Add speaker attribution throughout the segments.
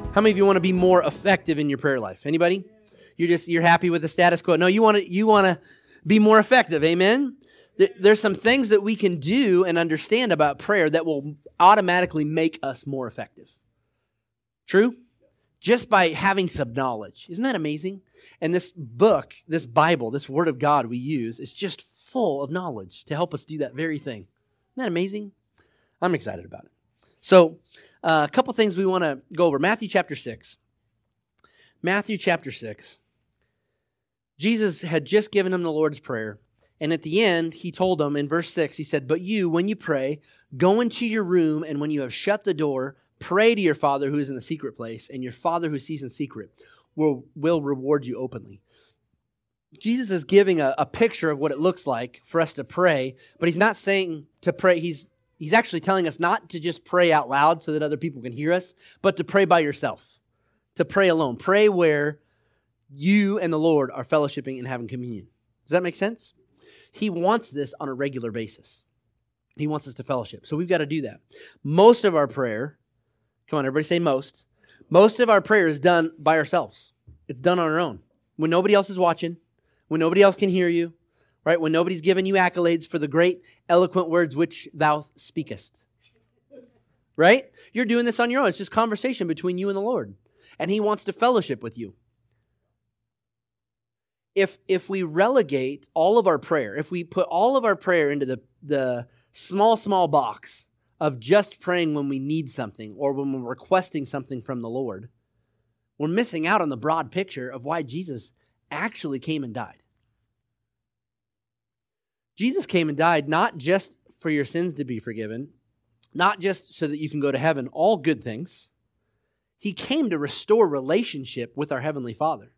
Speaker 1: How many of you want to be more effective in your prayer life? Anybody? You're happy with the status quo? No, you want to be more effective. Amen. There's some things that we can do and understand about prayer that will automatically make us more effective. True? Just by having some knowledge. Isn't that amazing? And this book, this Bible, this Word of God we use is just full of knowledge to help us do that very thing. Isn't that amazing? I'm excited about it. So, a couple things we want to go over. Matthew chapter 6. Matthew chapter 6. Jesus had just given them the Lord's Prayer. And at the end, he told them in verse 6, he said, "But you, when you pray, go into your room, and when you have shut the door, pray to your Father who is in the secret place, and your Father who sees in secret will reward you openly." Jesus is giving a picture of what it looks like for us to pray, but he's not saying to pray. He's actually telling us not to just pray out loud so that other people can hear us, but to pray by yourself, to pray alone. Pray where you and the Lord are fellowshipping and having communion. Does that make sense? He wants this on a regular basis. He wants us to fellowship. So we've got to do that. Most of our prayer, come on, everybody say most. Most of our prayer is done by ourselves. It's done on our own. When nobody else is watching, when nobody else can hear you, right? When nobody's giving you accolades for the great, eloquent words which thou speakest. Right? You're doing this on your own. It's just conversation between you and the Lord. And he wants to fellowship with you. If we relegate all of our prayer, if we put all of our prayer into the small box of just praying when we need something or when we're requesting something from the Lord, we're missing out on the broad picture of why Jesus actually came and died. Jesus came and died not just for your sins to be forgiven, not just so that you can go to heaven, all good things. He came to restore relationship with our Heavenly Father.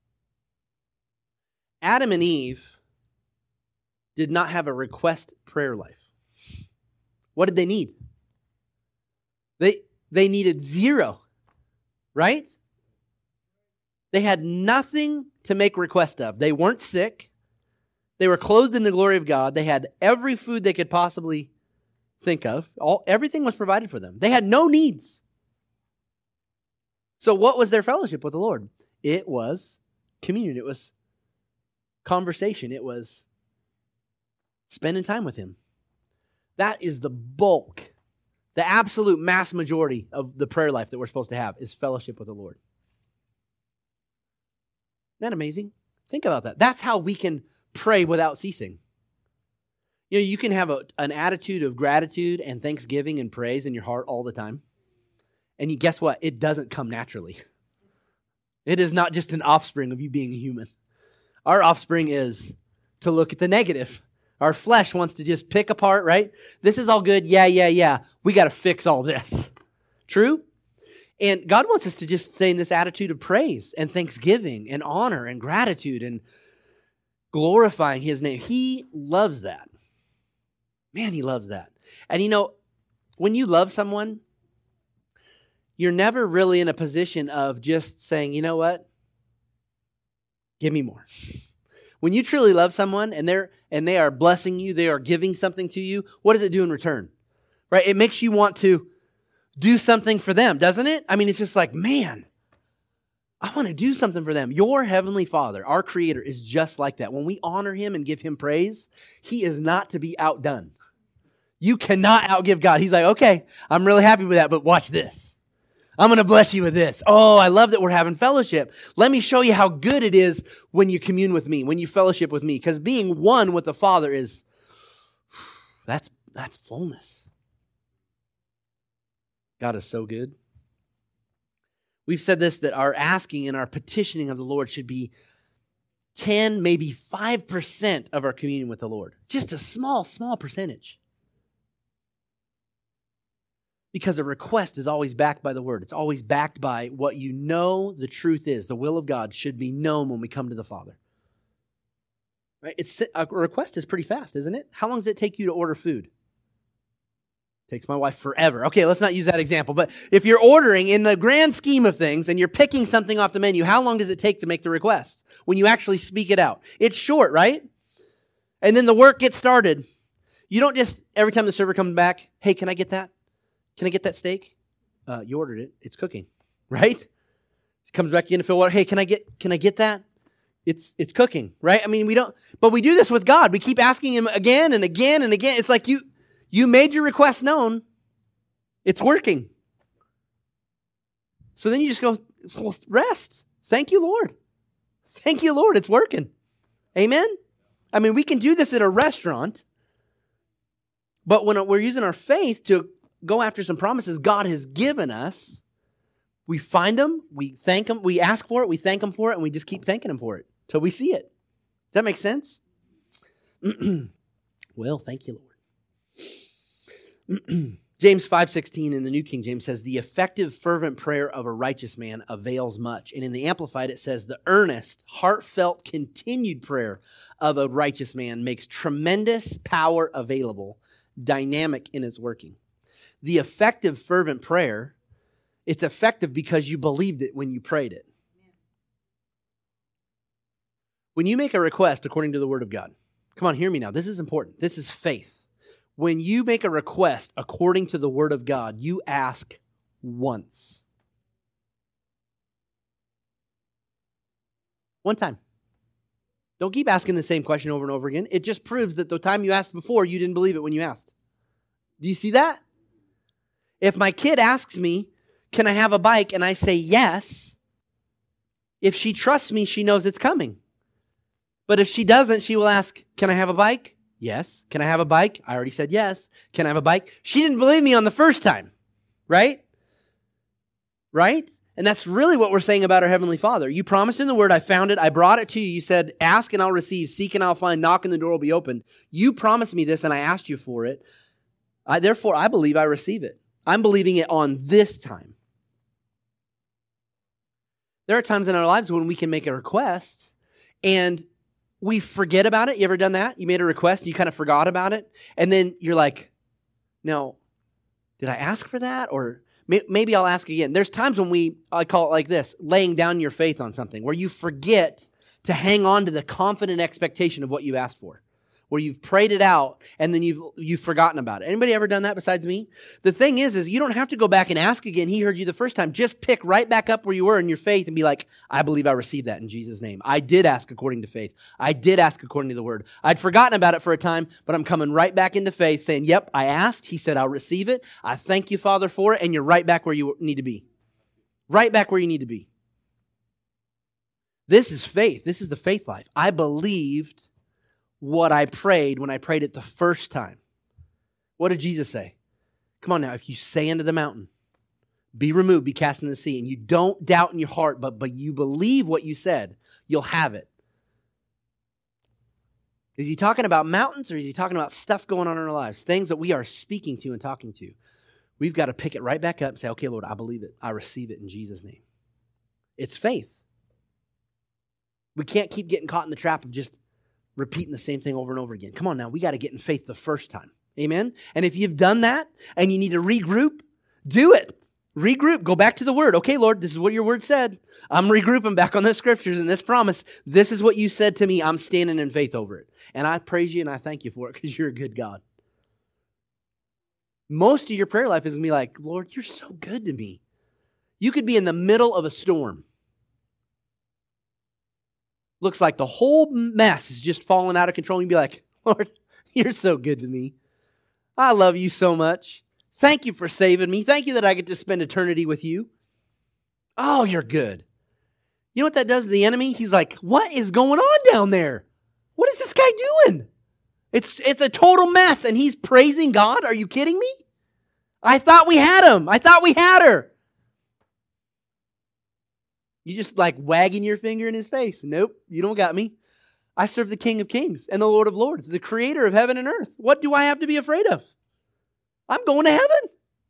Speaker 1: Adam and Eve did not have a request prayer life. What did they need? They needed zero, right? They had nothing to make request of. They weren't sick. They were clothed in the glory of God. They had every food they could possibly think of. Everything was provided for them. They had no needs. So what was their fellowship with the Lord? It was communion. It was conversation. It was spending time with Him. That is the bulk, the absolute mass majority of the prayer life that we're supposed to have is fellowship with the Lord. Isn't that amazing? Think about that. That's how we can pray without ceasing. You know, you can have an attitude of gratitude and thanksgiving and praise in your heart all the time. And guess what? It doesn't come naturally. It is not just an offspring of you being a human. Our offspring is to look at the negative. Our flesh wants to just pick apart, right? This is all good. Yeah. We got to fix all this. True? And God wants us to just stay in this attitude of praise and thanksgiving and honor and gratitude and glorifying His name. He loves that. Man, He loves that. And you know, when you love someone, you're never really in a position of just saying, you know what? Give me more. When you truly love someone and they are blessing you, they are giving something to you, what does it do in return? Right? It makes you want to do something for them, doesn't it? I mean, it's just like, man, I want to do something for them. Your Heavenly Father, our Creator, is just like that. When we honor Him and give Him praise, He is not to be outdone. You cannot outgive God. He's like, okay, I'm really happy with that, but watch this. I'm going to bless you with this. Oh, I love that we're having fellowship. Let me show you how good it is when you commune with me, when you fellowship with me. Because being one with the Father is, that's fullness. God is so good. We've said this, that our asking and our petitioning of the Lord should be 10, maybe 5% of our communion with the Lord. Just a small percentage. Because a request is always backed by the Word. It's always backed by what you know the truth is. The will of God should be known when we come to the Father. Right? A request is pretty fast, isn't it? How long does it take you to order food? Takes my wife forever. Okay, let's not use that example. But if you're ordering in the grand scheme of things and you're picking something off the menu, how long does it take to make the request when you actually speak it out? It's short, right? And then the work gets started. You don't just, every time the server comes back, hey, can I get that? Can I get that steak? You ordered it. It's cooking. right? She comes back in to fill water. Hey, can I get that? It's cooking, right? I mean, but we do this with God. We keep asking him again and again and again. It's like you made your request known. It's working. So then you just go, well, rest. Thank you, Lord. Thank you, Lord. It's working. Amen? I mean, we can do this at a restaurant, but when we're using our faith to go after some promises God has given us, we find them, we thank him, we ask for it, we thank him for it, and we just keep thanking him for it till we see it. Does that make sense? Well, thank you, Lord. James 5:16 in the New King James says, the effective, fervent prayer of a righteous man avails much. And in the Amplified, it says, the earnest, heartfelt, continued prayer of a righteous man makes tremendous power available, dynamic in its working. The effective, fervent prayer, it's effective because you believed it when you prayed it. When you make a request according to the Word of God, come on, hear me now. This is important. This is faith. When you make a request according to the Word of God, you ask once. One time. Don't keep asking the same question over and over again. It just proves that the time you asked before, you didn't believe it when you asked. Do you see that? If my kid asks me, can I have a bike? And I say yes. If she trusts me, she knows it's coming. But if she doesn't, she will ask, can I have a bike? Yes. Can I have a bike? I already said yes. Can I have a bike? She didn't believe me on the first time, right? Right? And that's really what we're saying about our Heavenly Father. You promised in the Word, I found it, I brought it to you. You said, ask and I'll receive, seek and I'll find, knock and the door will be opened. You promised me this and I asked you for it. Therefore, I believe I receive it. I'm believing it on this time. There are times in our lives when we can make a request and we forget about it. You ever done that? You made a request and you kind of forgot about it. And then you're like, no, did I ask for that? Or maybe I'll ask again. There's times when I call it like this, laying down your faith on something, where you forget to hang on to the confident expectation of what you asked for. Where you've prayed it out and then you've forgotten about it. Anybody ever done that besides me? The thing is you don't have to go back and ask again. He heard you the first time. Just pick right back up where you were in your faith and be like, I believe I received that in Jesus' name. I did ask according to faith. I did ask according to the Word. I'd forgotten about it for a time, but I'm coming right back into faith saying, yep, I asked. He said, I'll receive it. I thank you, Father, for it. And you're right back where you need to be. Right back where you need to be. This is faith. This is the faith life. I believed what I prayed when I prayed it the first time. What did Jesus say? Come on now, if you say unto the mountain, be removed, be cast into the sea, and you don't doubt in your heart, but you believe what you said, you'll have it. Is he talking about mountains or is he talking about stuff going on in our lives? Things that we are speaking to and talking to. We've got to pick it right back up and say, okay, Lord, I believe it. I receive it in Jesus' name. It's faith. We can't keep getting caught in the trap of just repeating the same thing over and over again. Come on now, we got to get in faith the first time. Amen? And if you've done that and you need to regroup, do it. Regroup. Go back to the Word. Okay, Lord, this is what your Word said. I'm regrouping back on the Scriptures and this promise. This is what you said to me. I'm standing in faith over it. And I praise you and I thank you for it because you're a good God. Most of your prayer life is going to be like, Lord, you're so good to me. You could be in the middle of a storm. Looks like the whole mess is just falling out of control. And you'd be like, Lord, you're so good to me. I love you so much. Thank you for saving me. Thank you that I get to spend eternity with you. Oh, you're good. You know what that does to the enemy? He's like, what is going on down there? What is this guy doing? It's a total mess, and he's praising God. Are you kidding me? I thought we had him. I thought we had her. You just like wagging your finger in his face. Nope, you don't got me. I serve the King of Kings and the Lord of Lords, the creator of heaven and earth. What do I have to be afraid of? I'm going to heaven.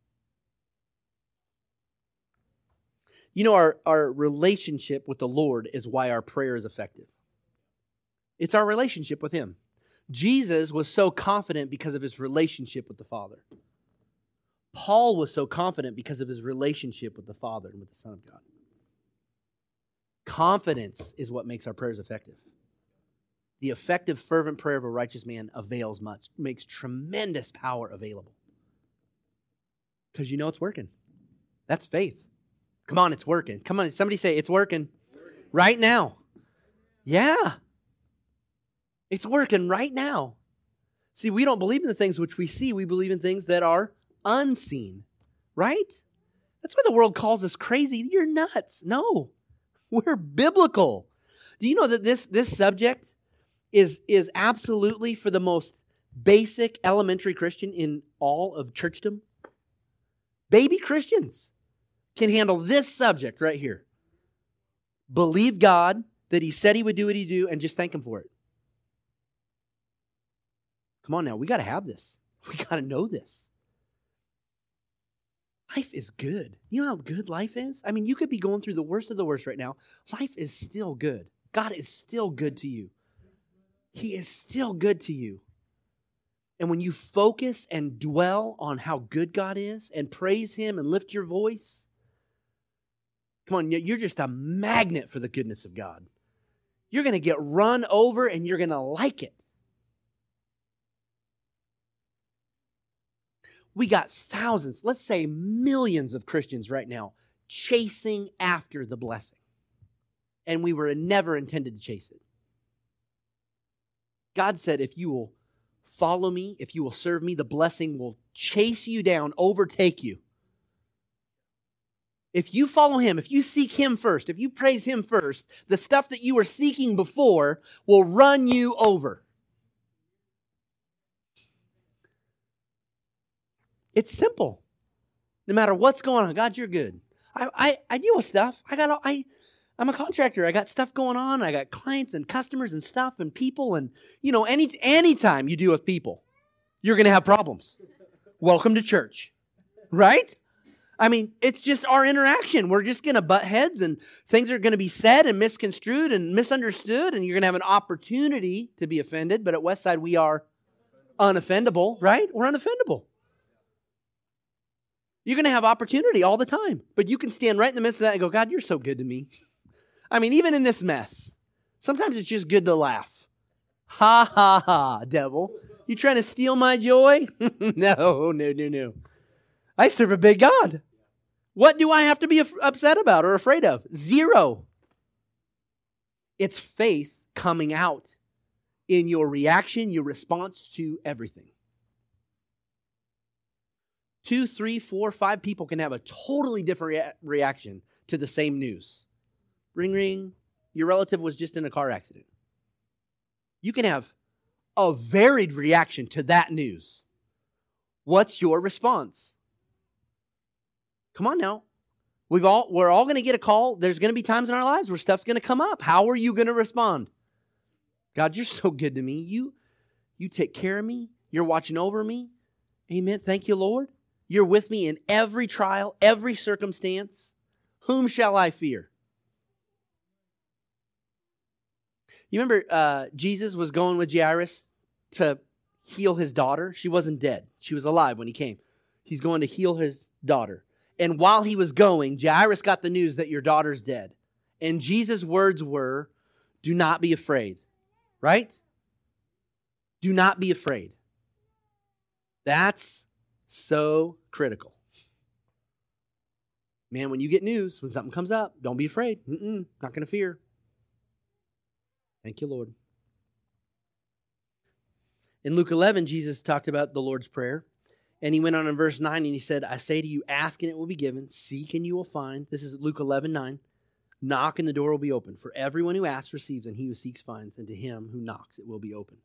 Speaker 1: You know, our relationship with the Lord is why our prayer is effective. It's our relationship with Him. Jesus was so confident because of His relationship with the Father. Paul was so confident because of his relationship with the Father and with the Son of God. Confidence is what makes our prayers effective. The effective, fervent prayer of a righteous man avails much, makes tremendous power available. Because you know it's working. That's faith. Come on, it's working. Come on, somebody say it's working right now. Yeah. It's working right now. See, we don't believe in the things which we see. We believe in things that are unseen, right? That's why the world calls us crazy. You're nuts. No, we're biblical. Do you know that this subject is absolutely for the most basic elementary Christian in all of churchdom? Baby Christians can handle this subject right here. Believe God that He said He would do what He do and just thank Him for it. Come on now, we got to have this. We got to know this. Life is good. You know how good life is? I mean, you could be going through the worst of the worst right now. Life is still good. God is still good to you. He is still good to you. And when you focus and dwell on how good God is and praise Him and lift your voice, come on, you're just a magnet for the goodness of God. You're going to get run over and you're going to like it. We got thousands, let's say millions of Christians right now chasing after the blessing. And we were never intended to chase it. God said, if you will follow me, if you will serve me, the blessing will chase you down, overtake you. If you follow Him, if you seek Him first, if you praise Him first, the stuff that you were seeking before will run you over. It's simple. No matter what's going on, God, you're good. I deal with stuff. I'm a contractor. I got stuff going on. I got clients and customers and stuff and people. And, anytime you deal with people, you're going to have problems. Welcome to church. Right? I mean, it's just our interaction. We're just going to butt heads and things are going to be said and misconstrued and misunderstood. And you're going to have an opportunity to be offended. But at Westside, we are unoffendable, right? We're unoffendable. You're going to have opportunity all the time. But you can stand right in the midst of that and go, God, you're so good to me. I mean, even in this mess, sometimes it's just good to laugh. Ha, ha, ha, devil. You trying to steal my joy? No. I serve a big God. What do I have to be upset about or afraid of? Zero. It's faith coming out in your reaction, your response to everything. 2, 3, 4, 5 people can have a totally different reaction to the same news. Ring, ring. Your relative was just in a car accident. You can have a varied reaction to that news. What's your response? Come on now. We're all going to get a call. There's going to be times in our lives where stuff's going to come up. How are you going to respond? God, you're so good to me. You take care of me. You're watching over me. Amen. Thank you, Lord. You're with me in every trial, every circumstance. Whom shall I fear? You remember Jesus was going with Jairus to heal his daughter? She wasn't dead. She was alive when He came. He's going to heal his daughter. And while He was going, Jairus got the news that your daughter's dead. And Jesus' words were, do not be afraid. Right? Do not be afraid. That's so critical. Man, when you get news, when something comes up, don't be afraid. Not going to fear. Thank you, Lord. In Luke 11, Jesus talked about the Lord's Prayer. And He went on in verse 9 and He said, I say to you, ask and it will be given. Seek and you will find. This is Luke 11:9. Knock and the door will be open. For everyone who asks receives, and he who seeks finds. And to him who knocks it will be open.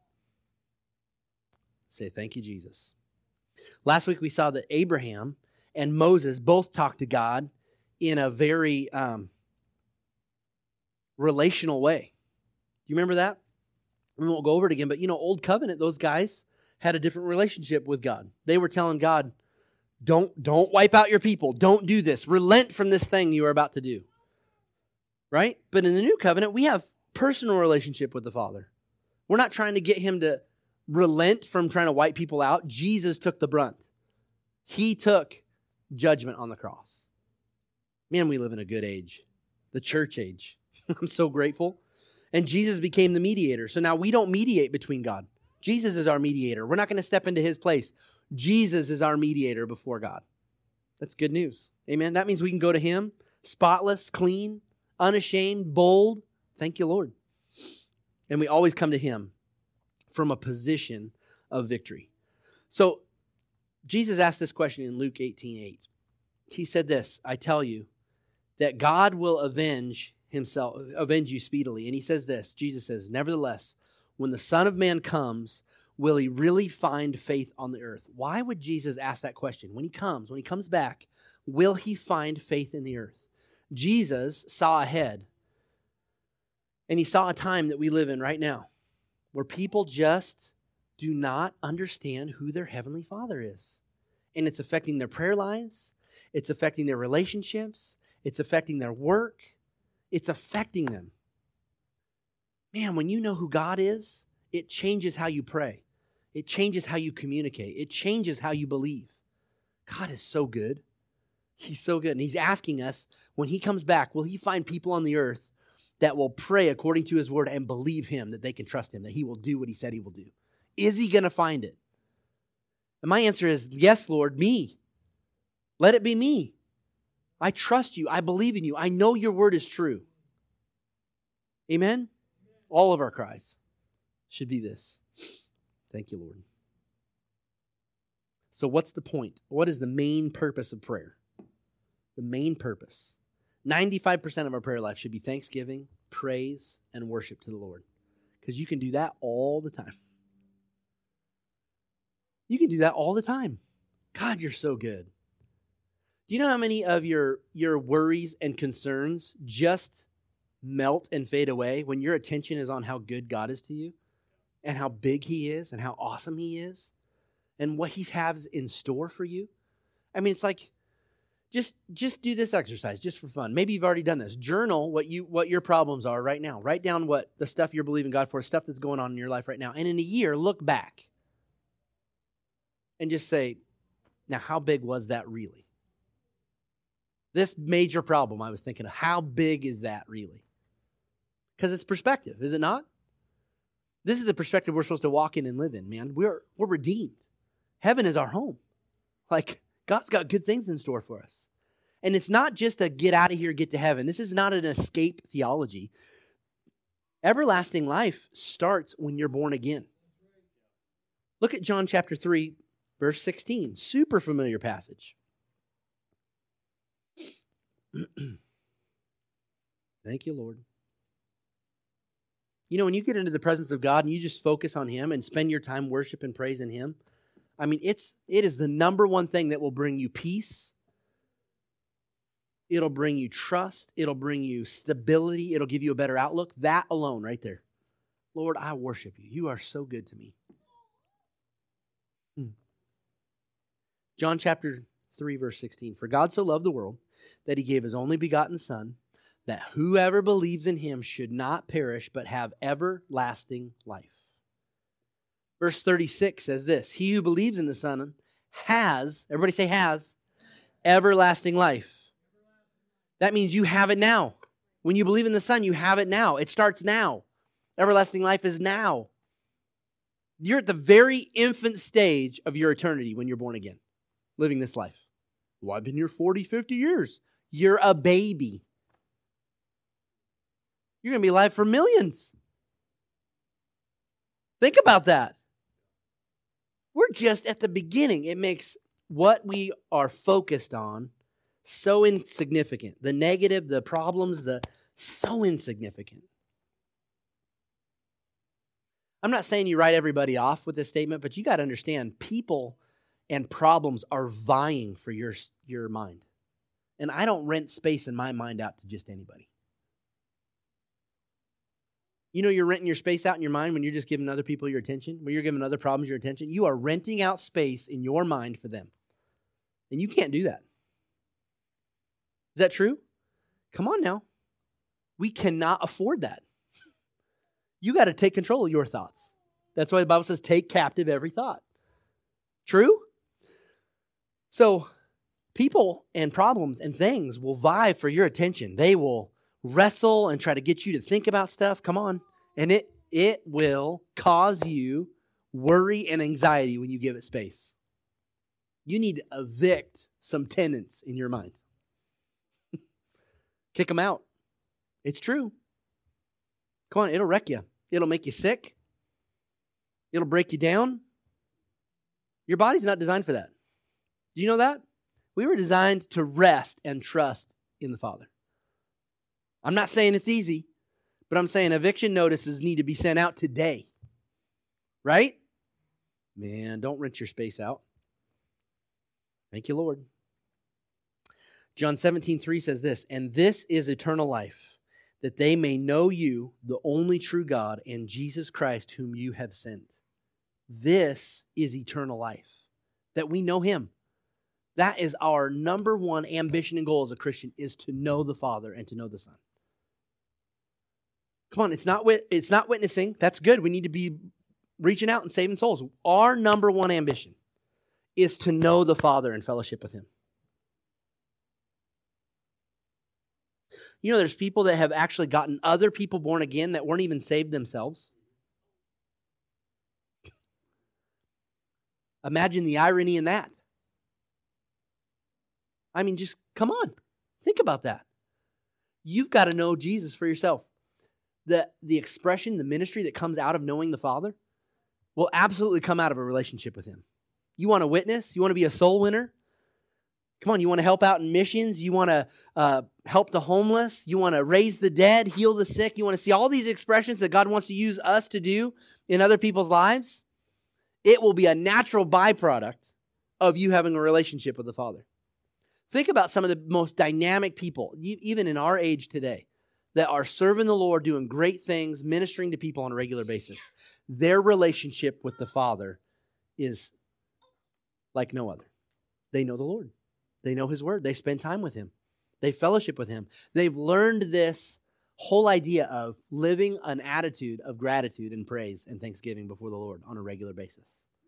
Speaker 1: Say, thank you, Jesus. Last week we saw that Abraham and Moses both talked to God in a very relational way. Do you remember that? We won't go over it again, but Old Covenant, those guys had a different relationship with God. They were telling God, don't wipe out your people. Don't do this. Relent from this thing you are about to do. Right? But in the New Covenant, we have personal relationship with the Father. We're not trying to get Him to relent from trying to wipe people out. Jesus took the brunt. He took judgment on the cross. Man, we live in a good age. The church age. I'm so grateful. And Jesus became the mediator. So now we don't mediate between God. Jesus is our mediator. We're not going to step into His place. Jesus is our mediator before God. That's good news. Amen. That means we can go to Him spotless, clean, unashamed, bold. Thank you, Lord. And we always come to him from a position of victory. So Jesus asked this question in Luke 18:8. He said this, I tell you that God will avenge you speedily. And he says this, Jesus says, nevertheless, when the Son of Man comes, will he really find faith on the earth? Why would Jesus ask that question? When he comes back, will he find faith in the earth? Jesus saw ahead, and he saw a time that we live in right now where people just do not understand who their Heavenly Father is. And it's affecting their prayer lives. It's affecting their relationships. It's affecting their work. It's affecting them. Man, when you know who God is, it changes how you pray. It changes how you communicate. It changes how you believe. God is so good. He's so good. And he's asking us, when he comes back, will he find people on the earth that will pray according to his word and believe him, that they can trust him, that he will do what he said he will do? Is he going to find it? And my answer is, yes, Lord, me. Let it be me. I trust you. I believe in you. I know your word is true. Amen? All of our cries should be this. Thank you, Lord. So what's the point? What is the main purpose of prayer? The main purpose. 95% of our prayer life should be thanksgiving, praise, and worship to the Lord. Because you can do that all the time. You can do that all the time. God, you're so good. Do you know how many of your worries and concerns just melt and fade away when your attention is on how good God is to you and how big he is and how awesome he is and what he has in store for you? I mean, it's like, just do this exercise just for fun. Maybe you've already done this. Journal what your problems are right now. Write down what the stuff you're believing God for, stuff that's going on in your life right now. And in a year, look back and just say, now, how big was that really? This major problem I was thinking of, how big is that really? Because it's perspective, is it not? This is the perspective we're supposed to walk in and live in, man. We're redeemed. Heaven is our home. Like, God's got good things in store for us. And it's not just a get out of here, get to heaven. This is not an escape theology. Everlasting life starts when you're born again. Look at John chapter 3, verse 16. Super familiar passage. Thank you, Lord. You know, when you get into the presence of God and you just focus on him and spend your time worship and praising him, I mean, it is the number one thing that will bring you peace. It'll bring you trust. It'll bring you stability. It'll give you a better outlook. That alone right there. Lord, I worship you. You are so good to me. John chapter 3, verse 16. For God so loved the world that he gave his only begotten Son, that whoever believes in him should not perish, but have everlasting life. Verse 36 says this, he who believes in the Son has, everybody say has, everlasting life. That means you have it now. When you believe in the Son, you have it now. It starts now. Everlasting life is now. You're at the very infant stage of your eternity when you're born again, living this life. Well, I've been here 40, 50 years. You're a baby. You're going to be alive for millions. Think about that. We're just at the beginning. It makes what we are focused on so insignificant. The negative, the problems, so insignificant. I'm not saying you write everybody off with this statement, but you got to understand, people and problems are vying for your mind. And I don't rent space in my mind out to just anybody. You know you're renting your space out in your mind when you're just giving other people your attention, when you're giving other problems your attention. You are renting out space in your mind for them. And you can't do that. Is that true? Come on now. We cannot afford that. You got to take control of your thoughts. That's why the Bible says, take captive every thought. True? So, people and problems and things will vie for your attention. They will wrestle and try to get you to think about stuff. Come on. And it will cause you worry and anxiety when you give it space. You need to evict some tenants in your mind. Kick them out. It's true. Come on, it'll wreck you. It'll make you sick. It'll break you down. Your body's not designed for that. Do you know that? We were designed to rest and trust in the Father. I'm not saying it's easy, but I'm saying eviction notices need to be sent out today. Right? Man, don't rent your space out. Thank you, Lord. John 17:3 says this, and this is eternal life, that they may know you, the only true God, and Jesus Christ, whom you have sent. This is eternal life, that we know Him. That is our number one ambition and goal as a Christian, is to know the Father and to know the Son. Come on, it's not witnessing. That's good. We need to be reaching out and saving souls. Our number one ambition is to know the Father and fellowship with Him. You know, there's people that have actually gotten other people born again that weren't even saved themselves. Imagine the irony in that. I mean, just come on. Think about that. You've got to know Jesus for yourself. The expression, the ministry that comes out of knowing the Father will absolutely come out of a relationship with Him. You want to witness? You want to be a soul winner? Come on, you want to help out in missions? You want to help the homeless? You want to raise the dead, heal the sick? You want to see all these expressions that God wants to use us to do in other people's lives? It will be a natural byproduct of you having a relationship with the Father. Think about some of the most dynamic people, even in our age today, that are serving the Lord, doing great things, ministering to people on a regular basis. Their relationship with the Father is like no other. They know the Lord. They know His Word. They spend time with Him. They fellowship with Him. They've learned this whole idea of living an attitude of gratitude and praise and thanksgiving before the Lord on a regular basis.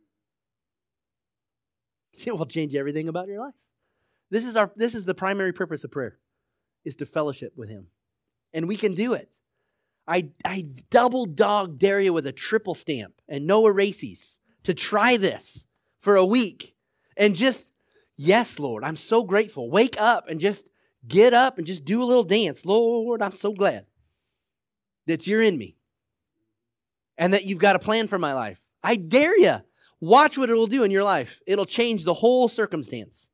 Speaker 1: It will change everything about your life. This is the primary purpose of prayer, is to fellowship with Him. And we can do it. I double dog dare you with a triple stamp and no erases to try this for a week and just, yes, Lord, I'm so grateful. Wake up and just get up and just do a little dance. Lord, I'm so glad that you're in me and that you've got a plan for my life. I dare you. Watch what it will do in your life. It'll change the whole circumstance.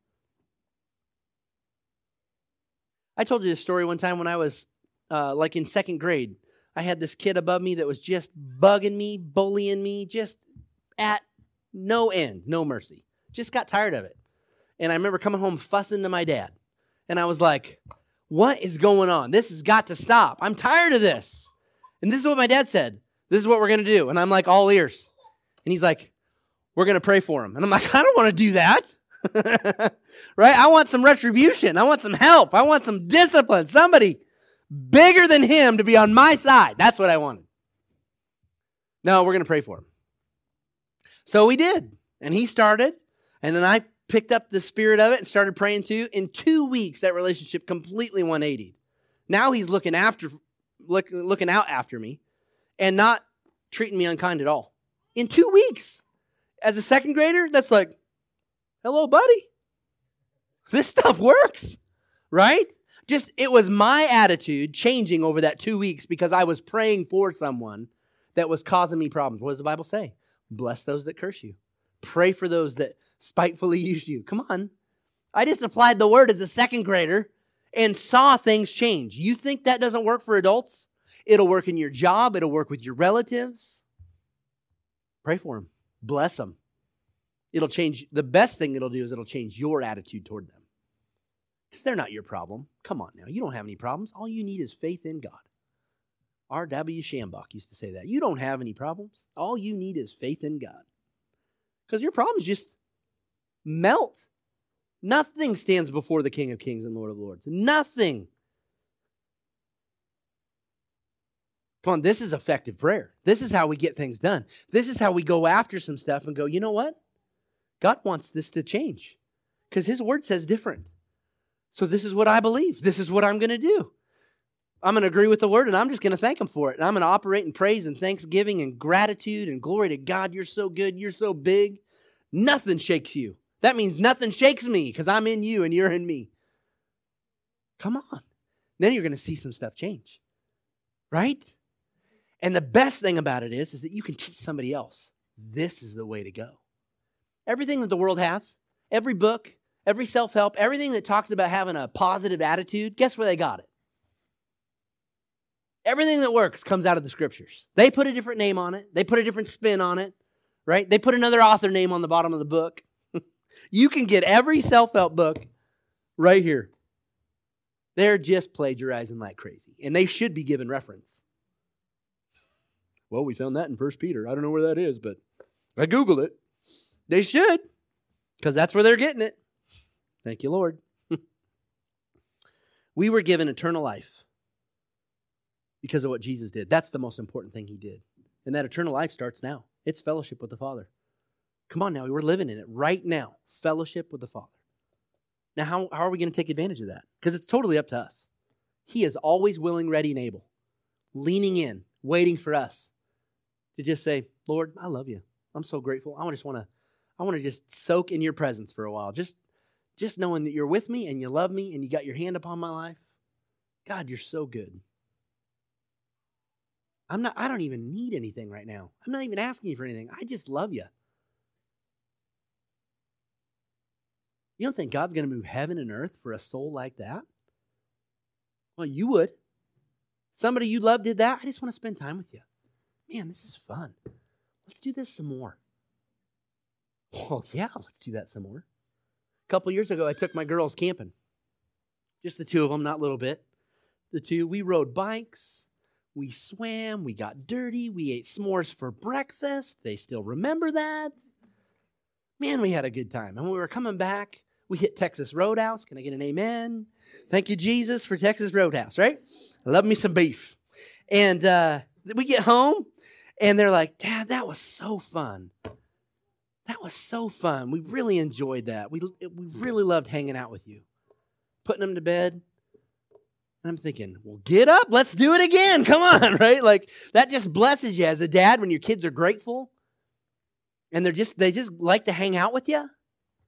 Speaker 1: I told you this story one time when I was like in second grade. I had this kid above me that was just bugging me, bullying me, just at no end, no mercy. Just got tired of it. And I remember coming home fussing to my dad. And I was like, what is going on? This has got to stop. I'm tired of this. And this is what my dad said. This is what we're going to do. And I'm like, all ears. And he's like, we're going to pray for him. And I'm like, I don't want to do that. Right? I want some retribution. I want some help. I want some discipline. Somebody bigger than him to be on my side. That's what I wanted. No, we're going to pray for him. So we did. And he started. And then I picked up the spirit of it and started praying too. In 2 weeks, that relationship completely 180'd. Now he's looking out after me and not treating me unkind at all. In 2 weeks. As a second grader, that's like, hello, buddy. This stuff works, right? Just, it was my attitude changing over that 2 weeks because I was praying for someone that was causing me problems. What does the Bible say? Bless those that curse you. Pray for those that spitefully use you. Come on. I just applied the word as a second grader and saw things change. You think that doesn't work for adults? It'll work in your job. It'll work with your relatives. Pray for them. Bless them. It'll change. The best thing it'll do is it'll change your attitude toward them. Because they're not your problem. Come on now. You don't have any problems. All you need is faith in God. R.W. Shambach used to say that. You don't have any problems. All you need is faith in God. Because your problems just melt. Nothing stands before the King of Kings and Lord of Lords. Nothing. Come on, this is effective prayer. This is how we get things done. This is how we go after some stuff and go, you know what? God wants this to change because His word says different. So this is what I believe. This is what I'm going to do. I'm going to agree with the word and I'm just going to thank Him for it. And I'm going to operate in praise and thanksgiving and gratitude and glory to God. You're so good. You're so big. Nothing shakes you. That means nothing shakes me because I'm in you and you're in me. Come on. Then you're going to see some stuff change, right? And the best thing about it is that you can teach somebody else. This is the way to go. Everything that the world has, every book, every self-help, everything that talks about having a positive attitude, guess where they got it? Everything that works comes out of the scriptures. They put a different name on it. They put a different spin on it, right? They put another author name on the bottom of the book. You can get every self-help book right here. They're just plagiarizing like crazy, and they should be given reference. Well, we found that in 1 Peter. I don't know where that is, but I Googled it. They should, because that's where they're getting it. Thank you, Lord. We were given eternal life because of what Jesus did. That's the most important thing he did. And that eternal life starts now. It's fellowship with the Father. Come on now, we're living in it right now. Fellowship with the Father. Now, how are we going to take advantage of that? Because it's totally up to us. He is always willing, ready, and able, leaning in, waiting for us to just say, Lord, I love you. I'm so grateful. I want to just soak in your presence for a while. Just knowing that you're with me and you love me and you got your hand upon my life. God, you're so good. I don't even need anything right now. I'm not even asking you for anything. I just love you. You don't think God's going to move heaven and earth for a soul like that? Well, you would. Somebody you love did that. I just want to spend time with you. Man, this is fun. Let's do this some more. Well, yeah, let's do that some more. A couple years ago, I took my girls camping. Just the two of them, not a little bit. The two, we rode bikes. We swam, we got dirty, we ate s'mores for breakfast. They still remember that. Man, we had a good time. And when we were coming back, we hit Texas Roadhouse. Can I get an amen? Thank you, Jesus, for Texas Roadhouse, right? I love me some beef. And we get home, and they're like, Dad, that was so fun. That was so fun. We really enjoyed that. We really loved hanging out with you. Putting them to bed. And I'm thinking, well, get up. Let's do it again. Come on, right? Like, that just blesses you as a dad when your kids are grateful and they just like to hang out with you.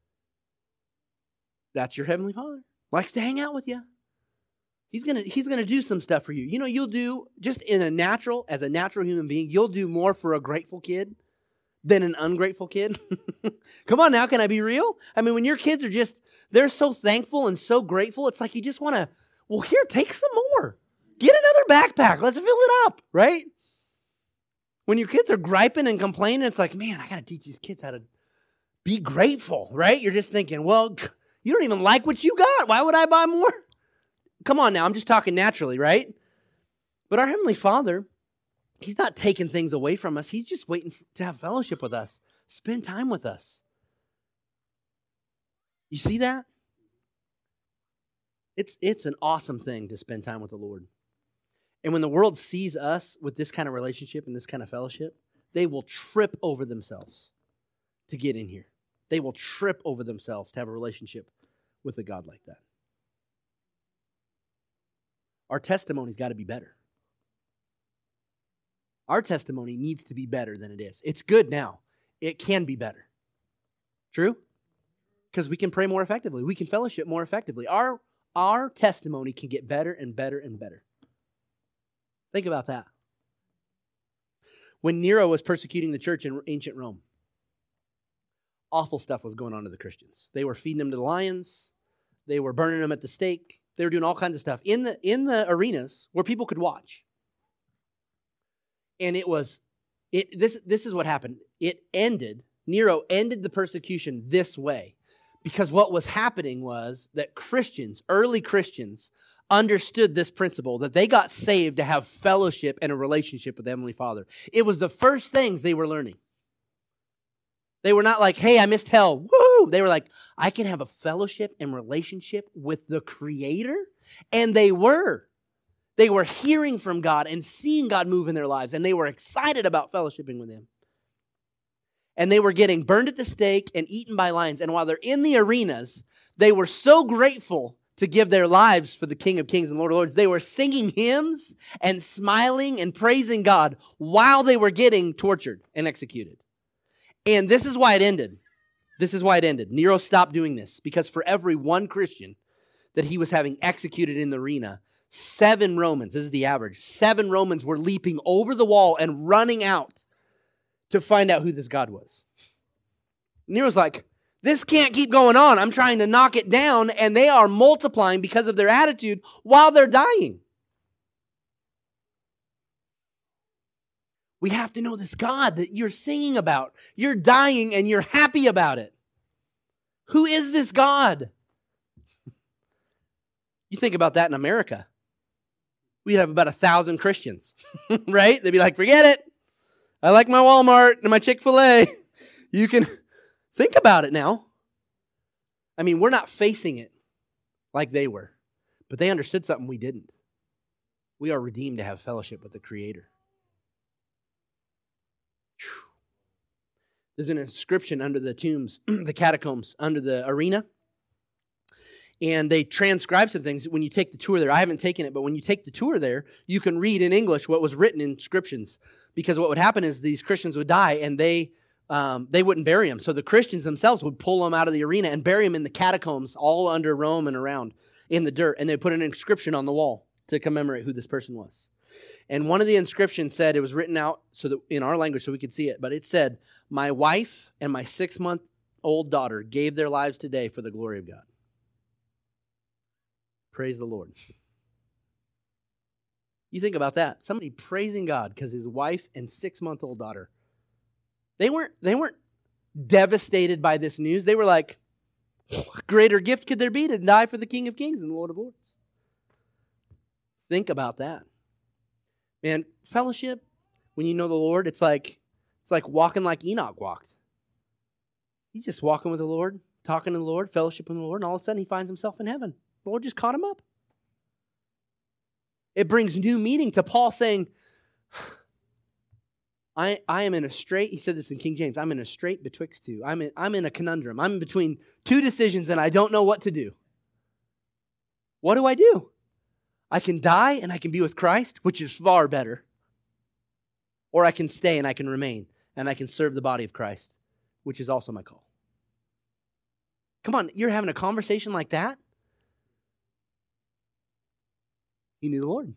Speaker 1: That's your Heavenly Father. Likes to hang out with you. He's gonna do some stuff for you. You know, you'll do, just as a natural human being, you'll do more for a grateful kid than an ungrateful kid. Come on now, can I be real? I mean, when your kids are they're so thankful and so grateful, it's like you just want to, well, here, take some more. Get another backpack. Let's fill it up, right? When your kids are griping and complaining, it's like, man, I got to teach these kids how to be grateful, right? You're just thinking, well, you don't even like what you got. Why would I buy more? Come on now, I'm just talking naturally, right? But our Heavenly Father, He's not taking things away from us. He's just waiting to have fellowship with us, spend time with us. You see that? It's an awesome thing to spend time with the Lord. And when the world sees us with this kind of relationship and this kind of fellowship, they will trip over themselves to get in here. They will trip over themselves to have a relationship with a God like that. Our testimony's got to be better. Our testimony needs to be better than it is. It's good now. It can be better. True? Because we can pray more effectively. We can fellowship more effectively. Our testimony can get better and better and better. Think about that. When Nero was persecuting the church in ancient Rome, awful stuff was going on to the Christians. They were feeding them to the lions. They were burning them at the stake. They were doing all kinds of stuff in the arenas where people could watch. And this is what happened. Nero ended the persecution this way. Because what was happening was that early Christians, understood this principle, that they got saved to have fellowship and a relationship with the Heavenly Father. It was the first things they were learning. They were not like, hey, I missed hell. Woo! They were like, I can have a fellowship and relationship with the Creator. And they were. They were hearing from God and seeing God move in their lives. And they were excited about fellowshipping with Him. And they were getting burned at the stake and eaten by lions. And while they're in the arenas, they were so grateful to give their lives for the King of Kings and Lord of Lords. They were singing hymns and smiling and praising God while they were getting tortured and executed. And this is why it ended. Nero stopped doing this because for every one Christian that he was having executed in the arena, 7 Romans, this is the average, 7 Romans were leaping over the wall and running out to find out who this God was. Nero's like, this can't keep going on. I'm trying to knock it down, and they are multiplying because of their attitude while they're dying. We have to know this God that you're singing about. You're dying and you're happy about it. Who is this God? You think about that in America. We'd have about 1,000 Christians, right? They'd be like, forget it. I like my Walmart and my Chick-fil-A. You can think about it now. I mean, we're not facing it like they were, but they understood something we didn't. We are redeemed to have fellowship with the Creator. There's an inscription under the tombs, the catacombs, under the arena. And they transcribe some things when you take the tour there. I haven't taken it, but when you take the tour there, you can read in English what was written in inscriptions. Because what would happen is these Christians would die and they wouldn't bury them. So the Christians themselves would pull them out of the arena and bury them in the catacombs all under Rome and around in the dirt. And they'd put an inscription on the wall to commemorate who this person was. And one of the inscriptions said, it was written out so that in our language so we could see it, but it said, my wife and my 6-month-old daughter gave their lives today for the glory of God. Praise the Lord. You think about that. Somebody praising God because his wife and 6-month-old daughter. They weren't devastated by this news. They were like, what greater gift could there be to die for the King of Kings and the Lord of Lords? Think about that. Man, fellowship, when you know the Lord, it's like walking like Enoch walked. He's just walking with the Lord, talking to the Lord, fellowshiping with the Lord, and all of a sudden he finds himself in heaven. The Lord just caught him up. It brings new meaning to Paul saying, I am in a strait, he said this in King James, I'm in a strait betwixt two. I'm in a conundrum. I'm between 2 decisions and I don't know what to do. What do I do? I can die and I can be with Christ, which is far better. Or I can stay and I can remain and I can serve the body of Christ, which is also my call. Come on, you're having a conversation like that? He knew the Lord.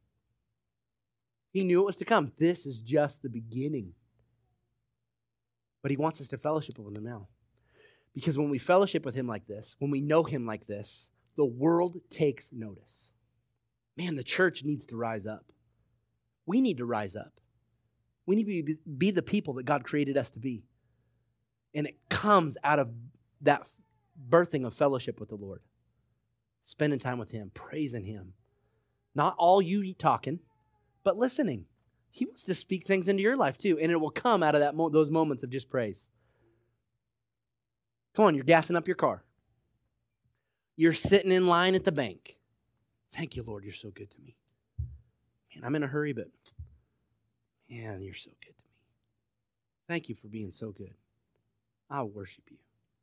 Speaker 1: He knew it was to come. This is just the beginning. But he wants us to fellowship with him now. Because when we fellowship with him like this, when we know him like this, the world takes notice. Man, the church needs to rise up. We need to rise up. We need to be the people that God created us to be. And it comes out of that birthing of fellowship with the Lord. Spending time with him, praising him. Not all you talking, but listening. He wants to speak things into your life too, and it will come out of those moments of just praise. Come on, you're gassing up your car. You're sitting in line at the bank. Thank you, Lord, you're so good to me. Man, I'm in a hurry, but man, you're so good to me. Thank you for being so good. I'll worship you.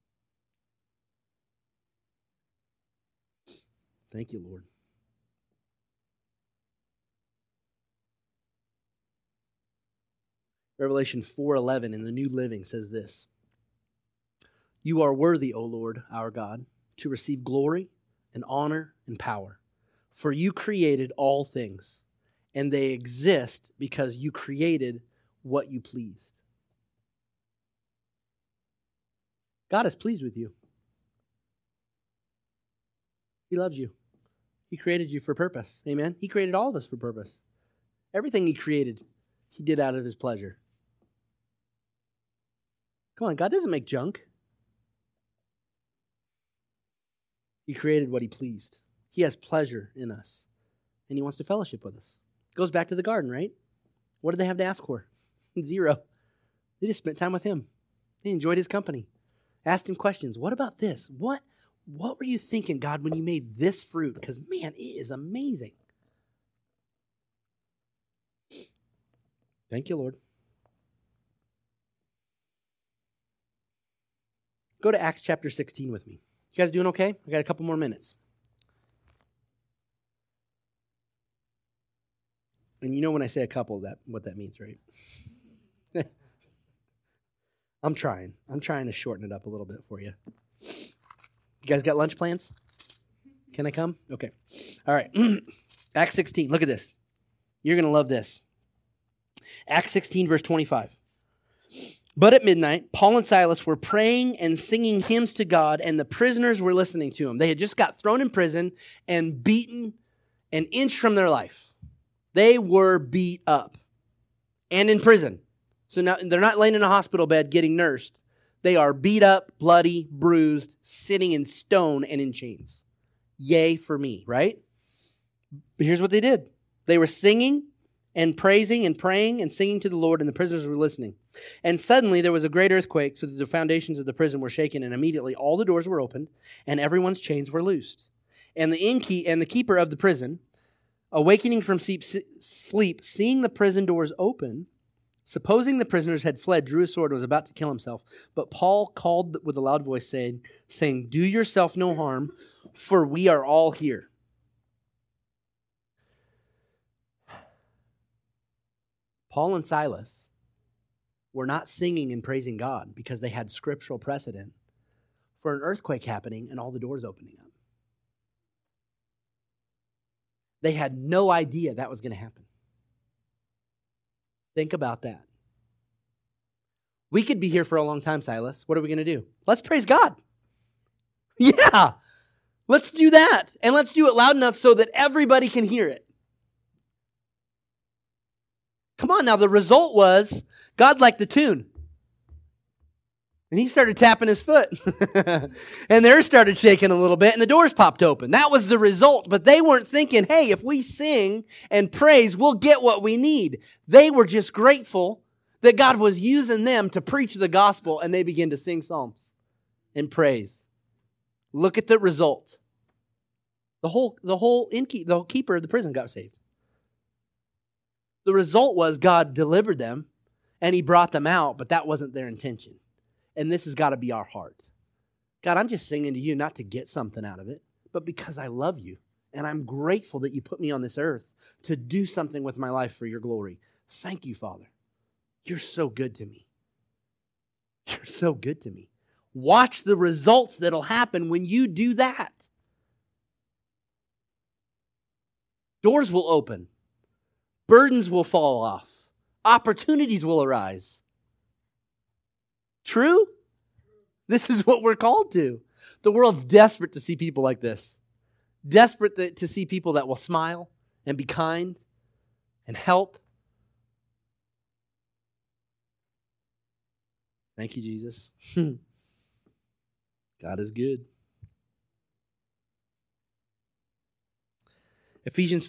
Speaker 1: Thank you, Lord. Revelation 4:11 in the New Living says this. You are worthy, O Lord, our God, to receive glory and honor and power. For you created all things, and they exist because you created what you pleased. God is pleased with you. He loves you. He created you for purpose. Amen? He created all of us for purpose. Everything he created, he did out of his pleasure. Come on, God doesn't make junk. He created what he pleased. He has pleasure in us, and he wants to fellowship with us. It goes back to the garden, right? What did they have to ask for? 0. They just spent time with him. They enjoyed his company. Asked him questions. What about this? What were you thinking, God, when you made this fruit? Because, man, it is amazing. Thank you, Lord. Go to Acts chapter 16 with me. You guys doing okay? I got a couple more minutes. And you know when I say a couple, what that means, right? I'm trying to shorten it up a little bit for you. You guys got lunch plans? Can I come? Okay. All right. Acts 16, look at this. You're going to love this. Acts 16, verse 25. But at midnight, Paul and Silas were praying and singing hymns to God, and the prisoners were listening to them. They had just got thrown in prison and beaten an inch from their life. They were beat up and in prison. So now they're not laying in a hospital bed getting nursed. They are beat up, bloody, bruised, sitting in stone and in chains. Yay for me, right? But here's what they did. They were singing and praising and praying and singing to the Lord, and the prisoners were listening. And suddenly there was a great earthquake, so that the foundations of the prison were shaken, and immediately all the doors were opened, and everyone's chains were loosed. And the keeper of the prison, awakening from sleep, seeing the prison doors open, supposing the prisoners had fled, drew a sword and was about to kill himself. But Paul called with a loud voice, saying, "Do yourself no harm, for we are all here." Paul and Silas were not singing and praising God because they had scriptural precedent for an earthquake happening and all the doors opening up. They had no idea that was going to happen. Think about that. We could be here for a long time, Silas. What are we going to do? Let's praise God. Yeah, let's do that. And let's do it loud enough so that everybody can hear it. Come on now, the result was God liked the tune. And he started tapping his foot. And theirs started shaking a little bit and the doors popped open. That was the result. But they weren't thinking, hey, if we sing and praise, we'll get what we need. They were just grateful that God was using them to preach the gospel, and they began to sing psalms and praise. Look at the result. The keeper of the prison got saved. The result was God delivered them and he brought them out, but that wasn't their intention. And this has got to be our heart. God, I'm just singing to you not to get something out of it, but because I love you. And I'm grateful that you put me on this earth to do something with my life for your glory. Thank you, Father. You're so good to me. You're so good to me. Watch the results that'll happen when you do that. Doors will open. Burdens will fall off. Opportunities will arise. True? This is what we're called to. The world's desperate to see people like this. Desperate to see people that will smile and be kind and help. Thank you, Jesus. God is good. Ephesians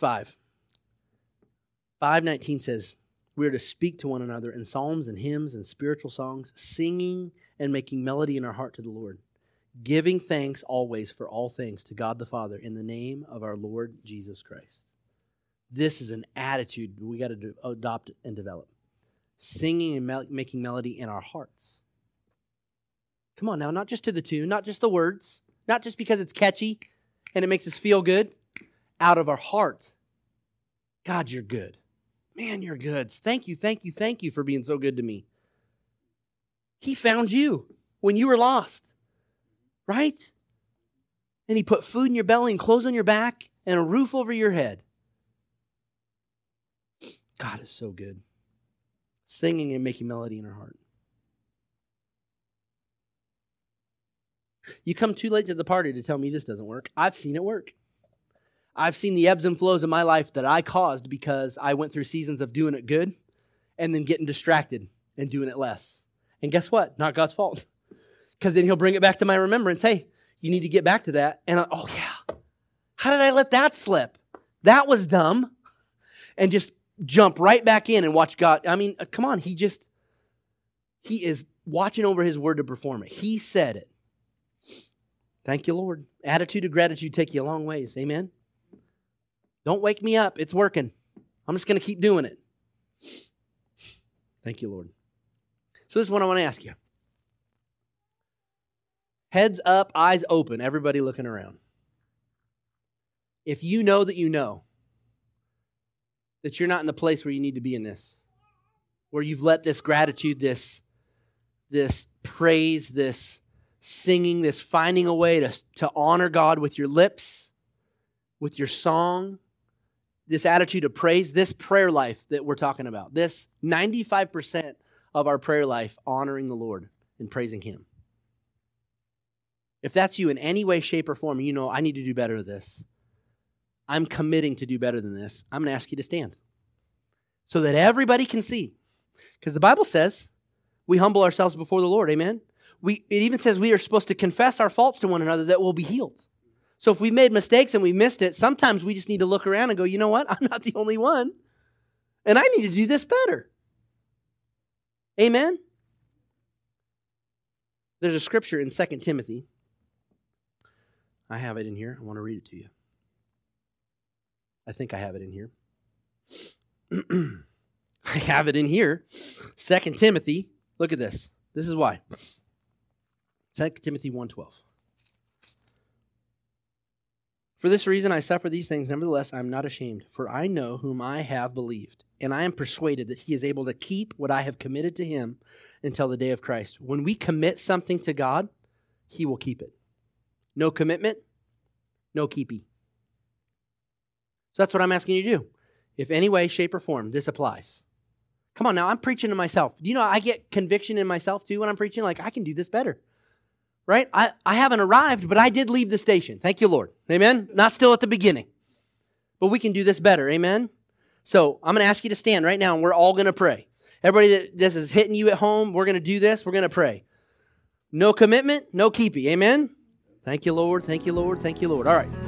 Speaker 1: 5:19 says, we are to speak to one another in psalms and hymns and spiritual songs, singing and making melody in our heart to the Lord, giving thanks always for all things to God the Father in the name of our Lord Jesus Christ. This is an attitude we got to adopt and develop. Singing and making melody in our hearts. Come on now, not just to the tune, not just the words, not just because it's catchy and it makes us feel good. Out of our heart. God, you're good. Man, you're good. Thank you for being so good to me. He found you when you were lost, right? And he put food in your belly and clothes on your back and a roof over your head. God is so good. Singing and making melody in our heart. You come too late to the party to tell me this doesn't work. I've seen it work. I've seen the ebbs and flows in my life that I caused because I went through seasons of doing it good and then getting distracted and doing it less. And guess what? Not God's fault. Because then he'll bring it back to my remembrance. Hey, you need to get back to that. And oh yeah, how did I let that slip? That was dumb. And just jump right back in and watch God. I mean, come on. He is watching over his word to perform it. He said it. Thank you, Lord. Attitude of gratitude take you a long ways. Amen. Don't wake me up. It's working. I'm just going to keep doing it. Thank you, Lord. So this is what I want to ask you. Heads up, eyes open, everybody looking around. If you know that you're not in the place where you need to be in this, where you've let this gratitude, this praise, this singing, this finding a way to honor God with your lips, with your song, this attitude of praise, this prayer life that we're talking about, this 95% of our prayer life honoring the Lord and praising Him. If that's you in any way, shape, or form, you know, I need to do better at this. I'm committing to do better than this. I'm going to ask you to stand so that everybody can see. Because the Bible says we humble ourselves before the Lord, amen? It even says we are supposed to confess our faults to one another that we'll be healed. So if we made mistakes and we missed it, sometimes we just need to look around and go, you know what? I'm not the only one. And I need to do this better. Amen? There's a scripture in 2 Timothy. I have it in here. I want to read it to you. I think I have it in here. I have it in here. 2 Timothy. Look at this. This is why. 2 Timothy 1:12. For this reason I suffer these things, nevertheless I am not ashamed, for I know whom I have believed, and I am persuaded that He is able to keep what I have committed to Him until the day of Christ. When we commit something to God, He will keep it. No commitment, no keepy. So that's what I'm asking you to do. If any way, shape, or form this applies. Come on now, I'm preaching to myself. Do you know I get conviction in myself too when I'm preaching? Like, I can do this better. Right? I haven't arrived, but I did leave the station. Thank you, Lord. Amen? Not still at the beginning. But we can do this better. Amen? So I'm going to ask you to stand right now, and we're all going to pray. Everybody that this is hitting you at home, we're going to do this. We're going to pray. No commitment, no keepy. Amen? Thank you, Lord. Thank you, Lord. Thank you, Lord. All right.